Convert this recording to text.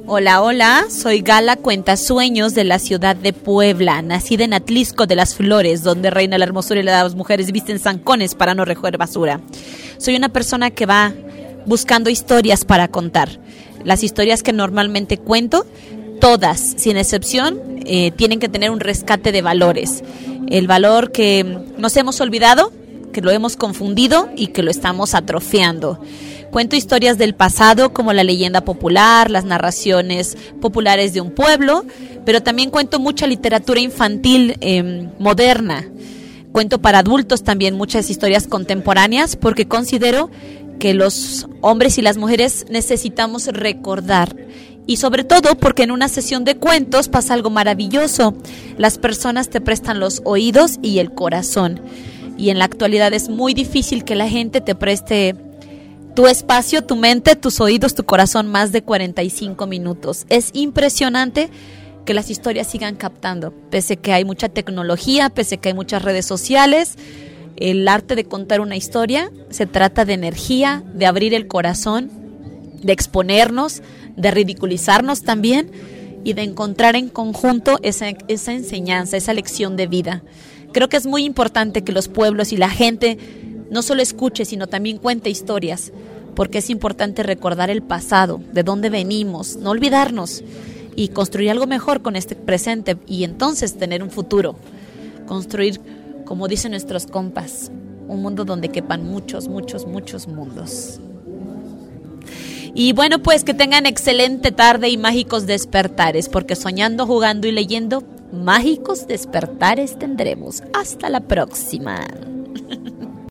Hola, hola, soy Gala Cuentasueños de la ciudad de Puebla, nacida en Atlisco de las Flores, donde reina la hermosura y las mujeres visten zancones para no recoger basura. Soy una persona que va buscando historias para contar. Las historias que normalmente cuento, todas, sin excepción, tienen que tener un rescate de valores. El valor que nos hemos olvidado, que lo hemos confundido y que lo estamos atrofiando. Cuento historias del pasado como la leyenda popular, las narraciones populares de un pueblo, pero también cuento mucha literatura infantil moderna. Cuento para adultos también muchas historias contemporáneas porque considero que los hombres y las mujeres necesitamos recordar. Y sobre todo porque en una sesión de cuentos pasa algo maravilloso. Las personas te prestan los oídos y el corazón. Y en la actualidad es muy difícil que la gente te preste tu espacio, tu mente, tus oídos, tu corazón más de 45 minutos. Es impresionante que las historias sigan captando, pese que hay mucha tecnología, pese que hay muchas redes sociales. El arte de contar una historia se trata de energía, de abrir el corazón, de exponernos, de ridiculizarnos también y de encontrar en conjunto esa enseñanza, esa lección de vida. Creo que es muy importante que los pueblos y la gente no solo escuche, sino también cuente historias, porque es importante recordar el pasado, de dónde venimos, no olvidarnos y construir algo mejor con este presente y entonces tener un futuro. Construir, como dicen nuestros compas, un mundo donde quepan muchos, muchos, muchos mundos. Y bueno, pues que tengan excelente tarde y mágicos despertares, porque soñando, jugando y leyendo, mágicos despertares tendremos. Hasta la próxima.